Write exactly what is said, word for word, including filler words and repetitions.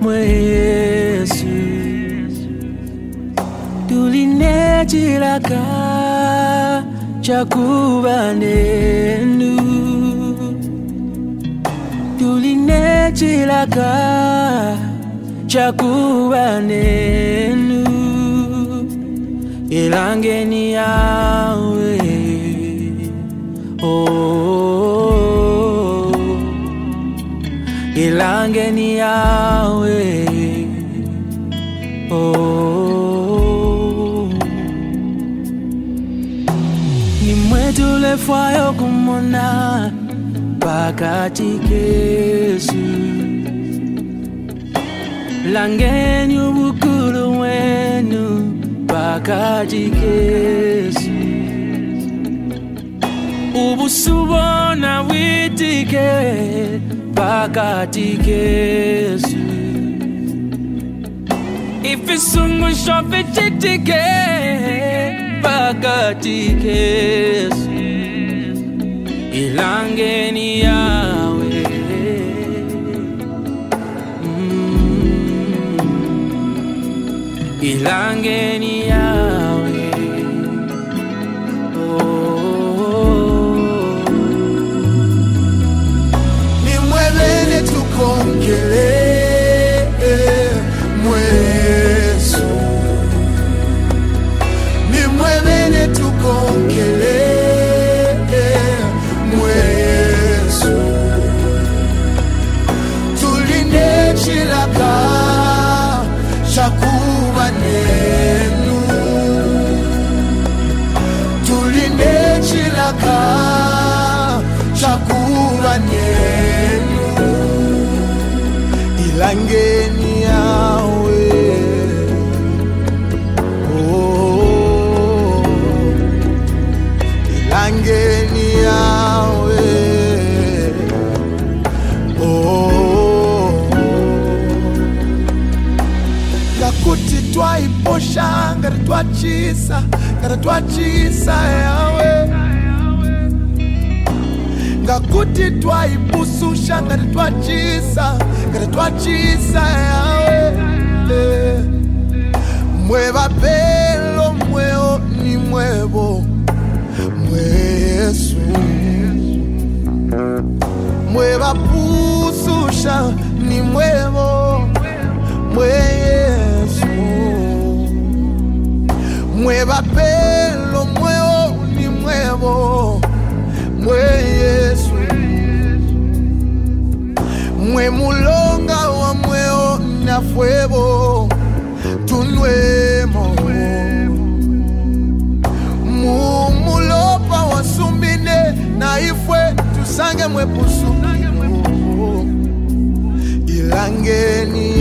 mwesu tulinechilaka chakuba nenu tulinechilaka chakuba nenu ilangeni yawe oh ilangeni yawe oh ni mwetu lefayo kumona pakati kesu langeni ubukulu wenu pakati kesu ubusubona witike pakati kesu ifisungu shofitike pakati kesu ilangeni yawe mm. ilangeni yawe oh. ni mwelene tukongele mwesu ni mwelene tukongele mwesu tulinechilaka chakuba nenu tulinechilaka chakuba nenu ilangeni yawe oh ilangeni yawe oh ngakuti twaiposha ngati twachisa ngati twachisa yawe ngakuti twaibususha ngati twachisa ngati twachisa yawe mweva pelo mweo ni mwevo mwesu mweva bususha ni mwevo mwesu mweva pelo mweo ni mwevo mwesu mwe mulonga wa mweo na fuego tunwemo mumulopa wasumbine na ifwe tusange mwe pusu ilangeni